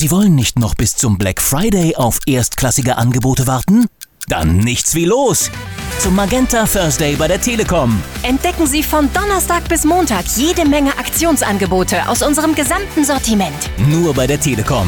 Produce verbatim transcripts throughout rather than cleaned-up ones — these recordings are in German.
Sie wollen nicht noch bis zum Black Friday auf erstklassige Angebote warten? Dann nichts wie los! Zum Magenta Thursday bei der Telekom. Entdecken Sie von Donnerstag bis Montag jede Menge Aktionsangebote aus unserem gesamten Sortiment. Nur bei der Telekom.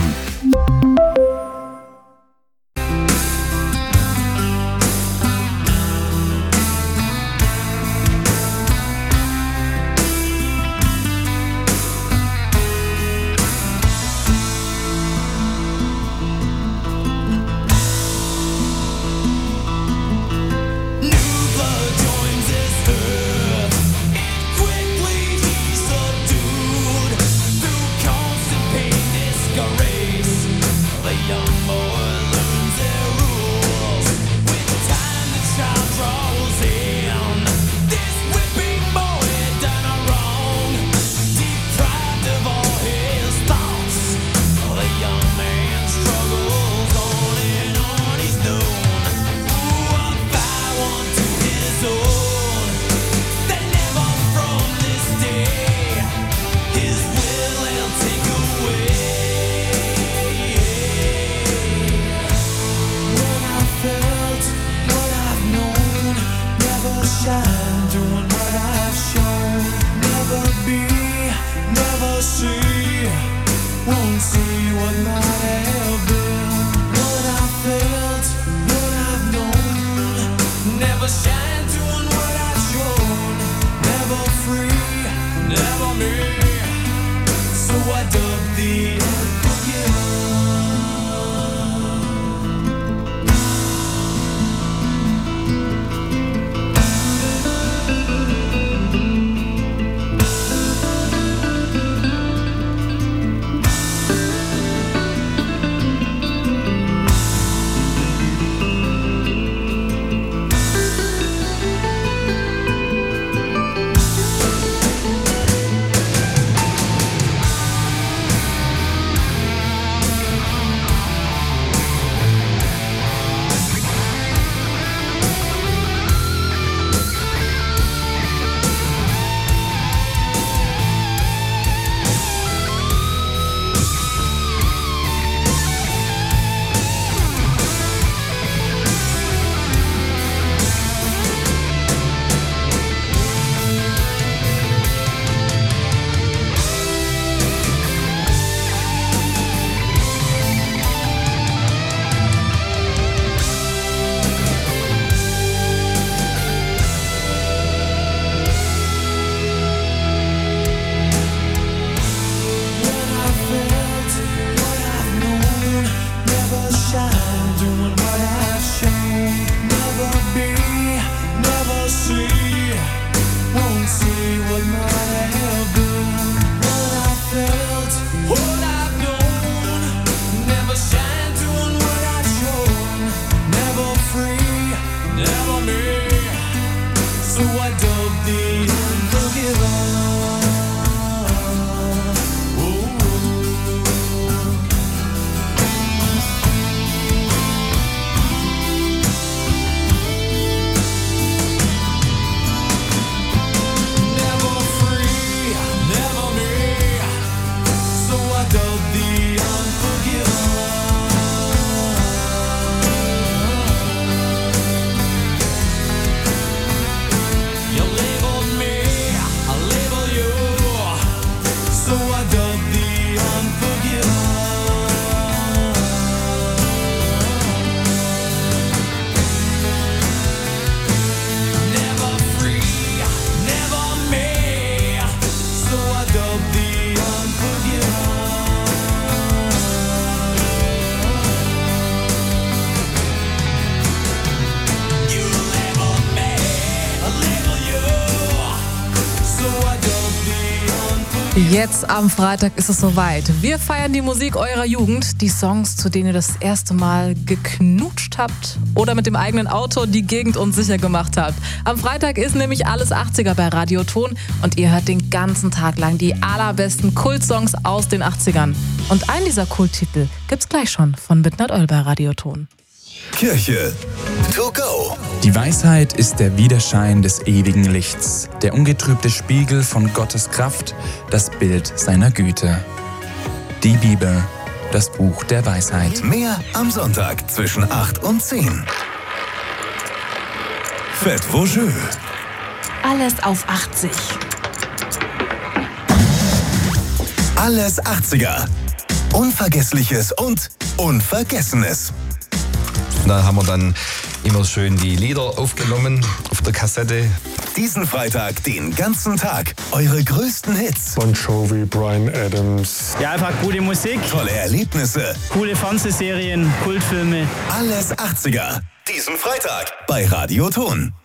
Jetzt am Freitag ist es soweit. Wir feiern die Musik eurer Jugend, die Songs, zu denen ihr das erste Mal geknutscht habt oder mit dem eigenen Auto die Gegend unsicher gemacht habt. Am Freitag ist nämlich alles achtziger bei Radioton und ihr hört den ganzen Tag lang die allerbesten Kultsongs aus den achtzigern. Und einen dieser Kulttitel gibt's gleich schon von Midnight Oil bei Radioton. Kirche to go. Die Weisheit ist der Widerschein des ewigen Lichts, der ungetrübte Spiegel von Gottes Kraft, das Bild seiner Güte. Die Bibel, das Buch der Weisheit. Mehr am Sonntag zwischen acht und zehn. Faites vos jeux. Alles auf achtzig. Alles achtziger. Unvergessliches und Unvergessenes. Da haben wir dann immer schön die Lieder aufgenommen auf der Kassette. Diesen Freitag den ganzen Tag eure größten Hits. Bon Jovi, Bryan Adams. Ja, einfach gute Musik. Tolle Erlebnisse. Coole Fernsehserien, Kultfilme. Alles achtziger. Diesen Freitag bei Radio Ton.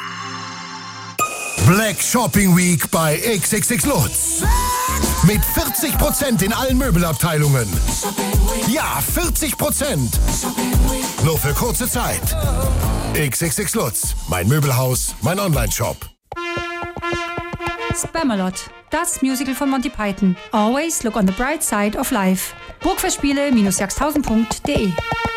Black Shopping Week bei X X X Lutz. Mit vierzig Prozent in allen Möbelabteilungen. Ja, vierzig Prozent. Nur für kurze Zeit. X X X Lutz, mein Möbelhaus, mein Online-Shop. Spamalot, das Musical von Monty Python. Always look on the bright side of life. Burgfestspiele Jagsthausen punkt de.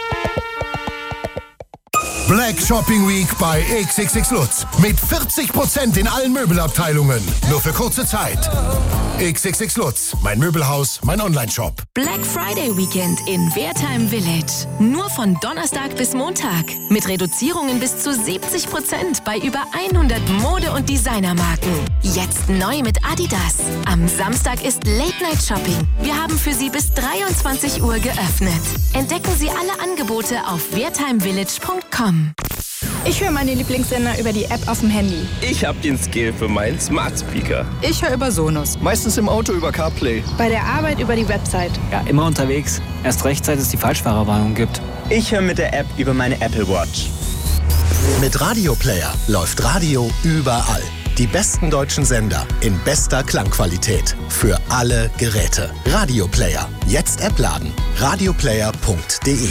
Black Shopping Week bei X X X Lutz. Mit vierzig Prozent in allen Möbelabteilungen. Nur für kurze Zeit. X X X Lutz, mein Möbelhaus, mein Online-Shop. Black Friday Weekend in Wertheim Village. Nur von Donnerstag bis Montag. Mit Reduzierungen bis zu siebzig Prozent bei über hundert Mode- und Designermarken. Jetzt neu mit Adidas. Am Samstag ist Late Night Shopping. Wir haben für Sie bis dreiundzwanzig Uhr geöffnet. Entdecken Sie alle Angebote auf wertheimvillage punkt com. Ich höre meine Lieblingssender über die App auf dem Handy. Ich habe den Skill für meinen Smart Speaker. Ich höre über Sonos. Meistens im Auto über CarPlay. Bei der Arbeit über die Website. Ja, immer unterwegs. Erst recht, seit es die Falschfahrerwarnung gibt. Ich höre mit der App über meine Apple Watch. Mit Radio Player läuft Radio überall. Die besten deutschen Sender in bester Klangqualität. Für alle Geräte. Radio Player. Jetzt App laden. radioplayer punkt de.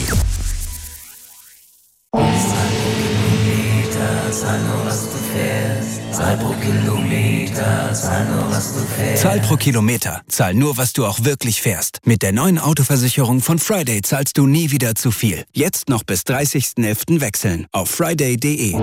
Zahl nur, was du fährst. Zahl pro Kilometer, zahl nur, was du fährst. Zahl pro Kilometer, zahl nur, was du auch wirklich fährst. Mit der neuen Autoversicherung von Friday zahlst du nie wieder zu viel. Jetzt noch bis dreißigsten elften wechseln auf friday punkt de.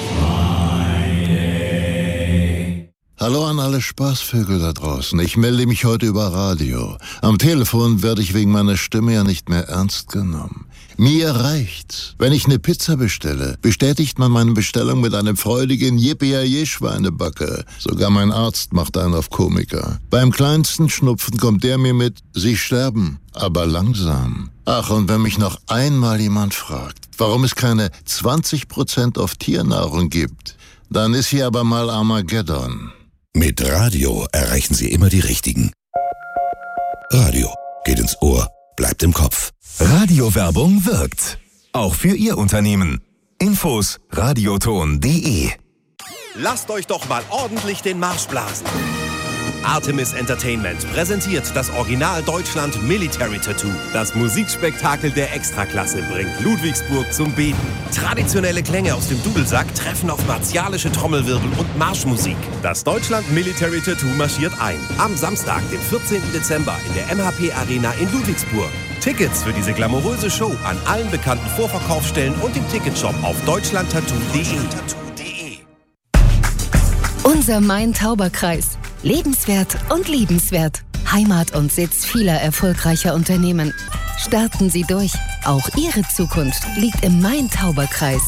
Hallo an alle Spaßvögel da draußen. Ich melde mich heute über Radio. Am Telefon werde ich wegen meiner Stimme ja nicht mehr ernst genommen. Mir reicht's. Wenn ich eine Pizza bestelle, bestätigt man meine Bestellung mit einem freudigen Yippie-Schweinebacke. Sogar mein Arzt macht einen auf Komiker. Beim kleinsten Schnupfen kommt der mir mit, Sie sterben, aber langsam. Ach, und wenn mich noch einmal jemand fragt, warum es keine zwanzig Prozent auf Tiernahrung gibt, dann ist hier aber mal Armageddon. Mit Radio erreichen Sie immer die Richtigen. Radio geht ins Ohr, bleibt im Kopf. Radiowerbung wirkt. Auch für Ihr Unternehmen. Infos radioton punkt de. Lasst euch doch mal ordentlich den Marsch blasen. Artemis Entertainment präsentiert das Original Deutschland Military Tattoo. Das Musikspektakel der Extraklasse bringt Ludwigsburg zum Beben. Traditionelle Klänge aus dem Dudelsack treffen auf martialische Trommelwirbel und Marschmusik. Das Deutschland Military Tattoo marschiert ein. Am Samstag, den vierzehnten Dezember in der M H P Arena in Ludwigsburg. Tickets für diese glamouröse Show an allen bekannten Vorverkaufsstellen und im Ticketshop auf deutschlandtattoo punkt de. Unser Main-Tauber-Kreis. Lebenswert und liebenswert. Heimat und Sitz vieler erfolgreicher Unternehmen. Starten Sie durch. Auch Ihre Zukunft liegt im Main-Tauber-Kreis.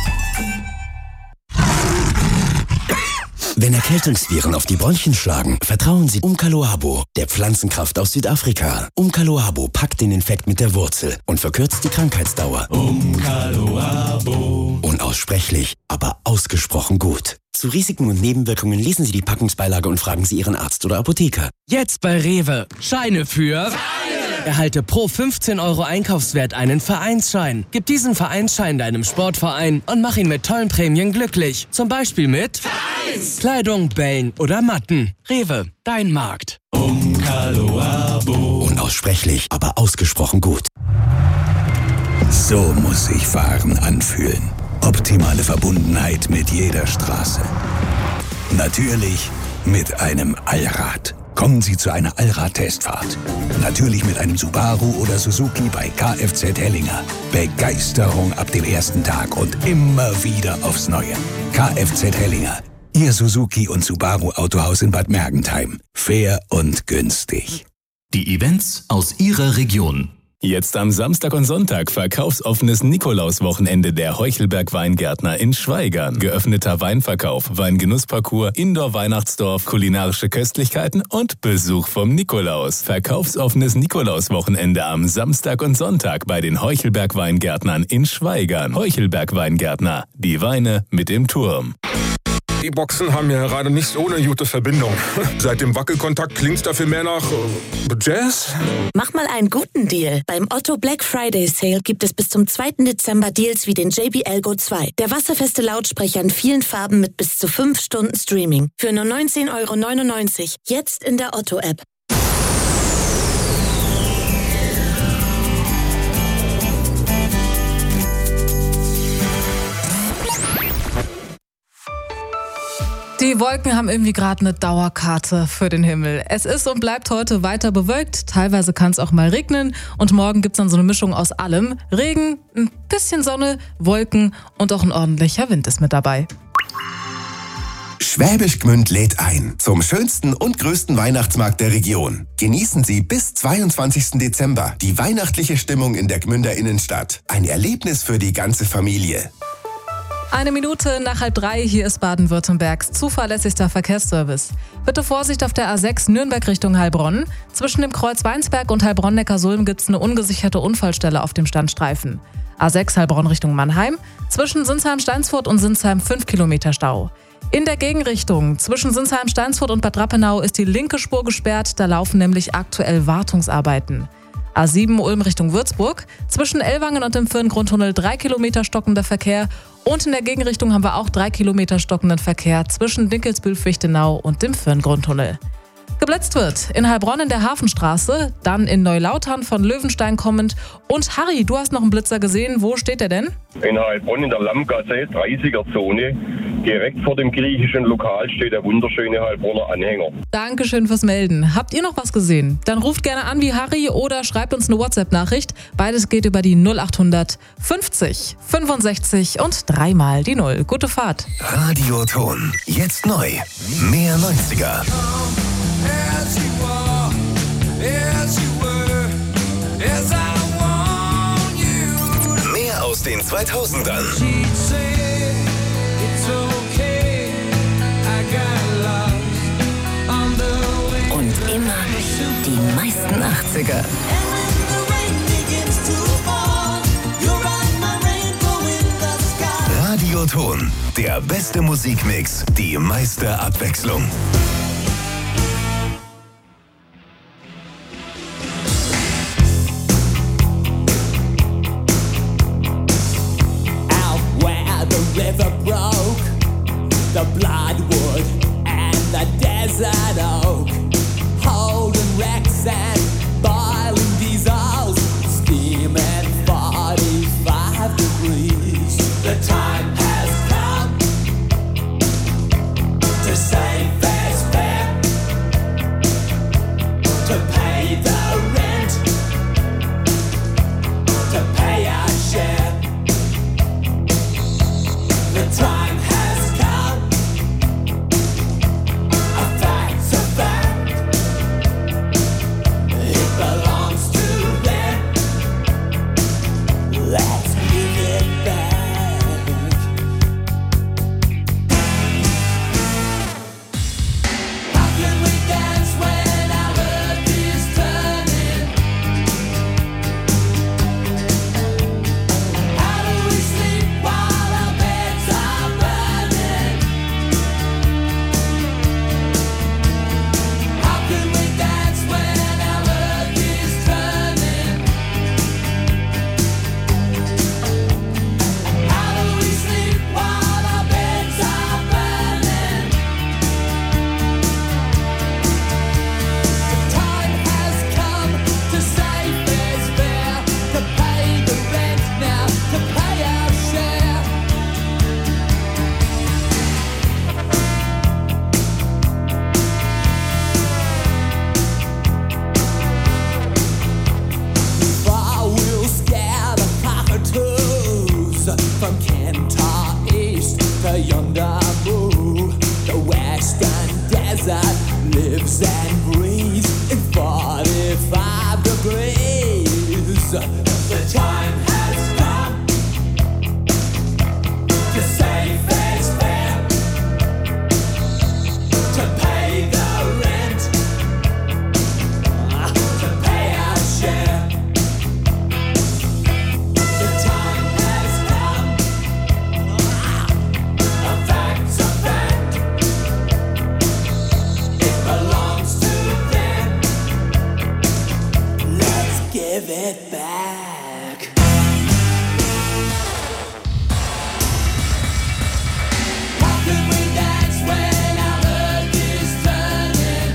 Wenn Erkältungsviren auf die Bronchien schlagen, vertrauen Sie Umkaloabo, der Pflanzenkraft aus Südafrika. Umkaloabo packt den Infekt mit der Wurzel und verkürzt die Krankheitsdauer. Umkaloabo. Unaussprechlich, aber ausgesprochen gut. Zu Risiken und Nebenwirkungen lesen Sie die Packungsbeilage und fragen Sie Ihren Arzt oder Apotheker. Jetzt bei Rewe. Scheine für... Vereine! Erhalte pro fünfzehn Euro Einkaufswert einen Vereinsschein. Gib diesen Vereinsschein deinem Sportverein und mach ihn mit tollen Prämien glücklich. Zum Beispiel mit Vereins! Kleidung, Bällen oder Matten. Rewe, dein Markt. Umkaloabo. Unaussprechlich, aber ausgesprochen gut. So muss sich Fahren anfühlen. Optimale Verbundenheit mit jeder Straße. Natürlich mit einem Allrad. Kommen Sie zu einer Allrad-Testfahrt. Natürlich mit einem Subaru oder Suzuki bei Kfz Hellinger. Begeisterung ab dem ersten Tag und immer wieder aufs Neue. Kfz Hellinger. Ihr Suzuki und Subaru Autohaus in Bad Mergentheim. Fair und günstig. Die Events aus Ihrer Region. Jetzt am Samstag und Sonntag verkaufsoffenes Nikolauswochenende der Heuchelberg Weingärtner in Schwaigern. Geöffneter Weinverkauf, Weingenussparcours, Indoor-Weihnachtsdorf, kulinarische Köstlichkeiten und Besuch vom Nikolaus. Verkaufsoffenes Nikolauswochenende am Samstag und Sonntag bei den Heuchelberg Weingärtnern in Schwaigern. Heuchelberg Weingärtner, die Weine mit dem Turm. Die Boxen haben ja gerade nicht so eine gute Verbindung. Seit dem Wackelkontakt klingt's dafür mehr nach äh, Jazz. Mach mal einen guten Deal. Beim Otto Black Friday Sale gibt es bis zum zweiten Dezember Deals wie den J B L Go zwei. Der wasserfeste Lautsprecher in vielen Farben mit bis zu fünf Stunden Streaming. Für nur neunzehn Euro neunundneunzig. Jetzt in der Otto-App. Die Wolken haben irgendwie gerade eine Dauerkarte für den Himmel. Es ist und bleibt heute weiter bewölkt. Teilweise kann es auch mal regnen. Und morgen gibt es dann so eine Mischung aus allem. Regen, ein bisschen Sonne, Wolken und auch ein ordentlicher Wind ist mit dabei. Schwäbisch Gmünd lädt ein zum schönsten und größten Weihnachtsmarkt der Region. Genießen Sie bis zweiundzwanzigsten Dezember die weihnachtliche Stimmung in der Gmünder Innenstadt. Ein Erlebnis für die ganze Familie. Eine Minute nach halb drei, hier ist Baden-Württembergs zuverlässigster Verkehrsservice. Bitte Vorsicht auf der A sechs Nürnberg Richtung Heilbronn. Zwischen dem Kreuz Weinsberg und Heilbronn-Neckarsulm gibt es eine ungesicherte Unfallstelle auf dem Standstreifen. A sechs Heilbronn Richtung Mannheim. Zwischen Sinsheim-Steinsfurt und Sinsheim fünf Kilometer Stau. In der Gegenrichtung zwischen Sinsheim-Steinsfurt und Bad Rappenau ist die linke Spur gesperrt, da laufen nämlich aktuell Wartungsarbeiten. A sieben Ulm Richtung Würzburg, zwischen Ellwangen und dem Firngrundtunnel drei Kilometer stockender Verkehr und in der Gegenrichtung haben wir auch drei Kilometer stockenden Verkehr zwischen Dinkelsbühl-Fichtenau und dem Firngrundtunnel. Geblitzt wird in Heilbronn in der Hafenstraße, dann in Neulautern von Löwenstein kommend. Und Harry, du hast noch einen Blitzer gesehen, wo steht der denn? In Heilbronn in der Lammgasse, dreißiger-Zone. Direkt vor dem griechischen Lokal steht der wunderschöne Heilbronner Anhänger. Dankeschön fürs Melden. Habt ihr noch was gesehen? Dann ruft gerne an wie Harry oder schreibt uns eine WhatsApp-Nachricht. Beides geht über die null achthundert fünfzig fünfundsechzig und dreimal die Null. Gute Fahrt. Radioton. Jetzt neu. Mehr neunziger. Mehr aus den zweitausendern. Und immer die meisten achtziger. Radioton. Der beste Musikmix. Die meiste Abwechslung. River broke, the bloodwood and the desert oak, holding wrecks and boiling diesels, steaming forty-five degrees. The time has come to save fair's fair, to pay the rent, to pay our share. The time has come. A fact's a fact. It belongs to them. Let's give it back. How can we dance when our earth is turning? How do we sleep while our beds are burning? How can we dance when our earth is turning? How do we sleep while our beds are burning? The time has come to save fair's fair, to pay the rent now, to pay our share. I will scare the cockatoos from Kentar East to Yondabu. The western desert lives and breathes in forty-five degrees. So the time has come to say fair's fair, to pay the rent, to pay our share. The time has come, a fact's a fact, it belongs to them. Let's give it back. How can we dance when our earth is turning?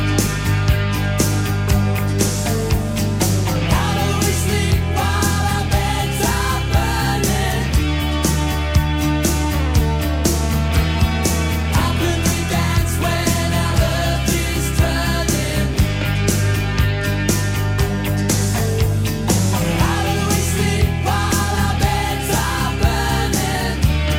How do we sleep while our beds are burning? How can we dance when our earth is turning? How do we sleep while our beds are burning?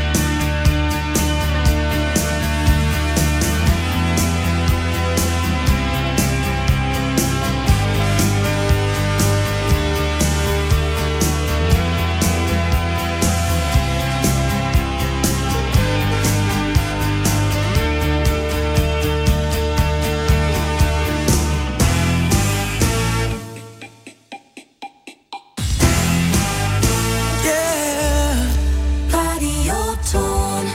Yeah, Radioton.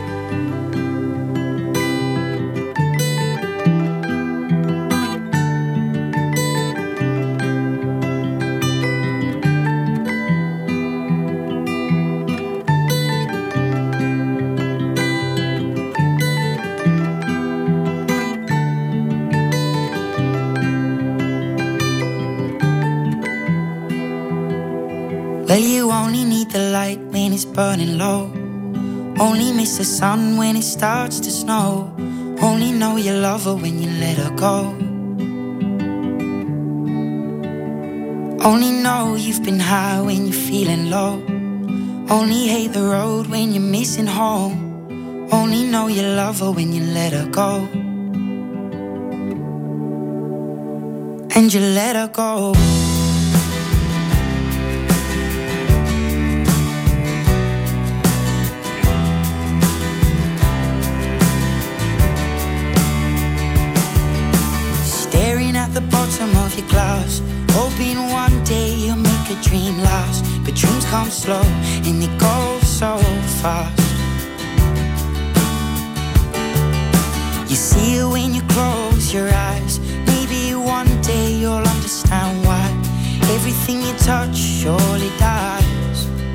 Well, you only need the light when it's burning low. Only miss the sun when it starts to snow. Only know you love her when you let her go. Only know you've been high when you're feeling low. Only hate the road when you're missing home. Only know you love her when you let her go. And you let her go. Staring at the bottom of your glass, hoping one day you'll make a dream last. But dreams come slow and they go so fast. You see it when you close your eyes. Maybe one day you'll understand why everything you touch surely dies.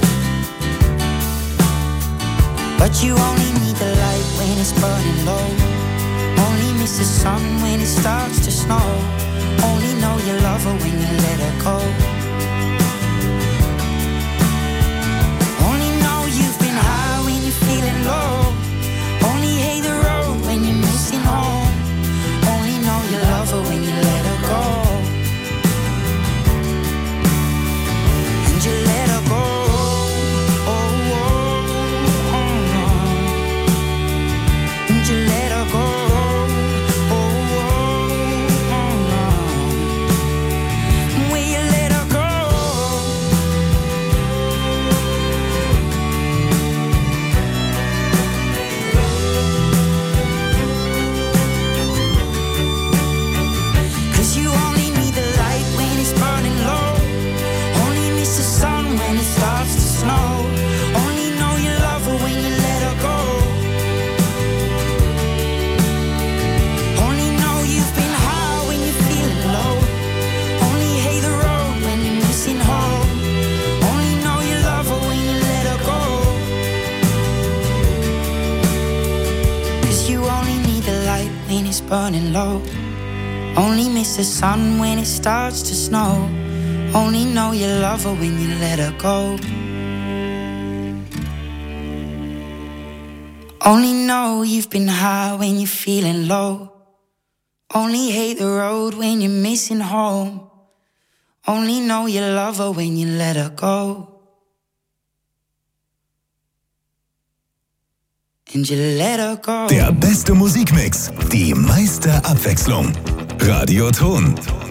But you only need the light when it's burning low. Only miss the sun when it starts to snow. Only know you love her when you let her go. Only know you've been high when you're feeling low. Only hate the road when you're missing home. Only know you love her when you let her go. And you let her go. Oh, oh, oh, oh. And you let her go. Burning low. Only miss the sun when it starts to snow. Only know you love her when you let her go. Only know you've been high when you're feeling low. Only hate the road when you're missing home. Only know you love her when you let her go. And you let her go. Der beste Musikmix, die meiste Abwechslung. Radioton.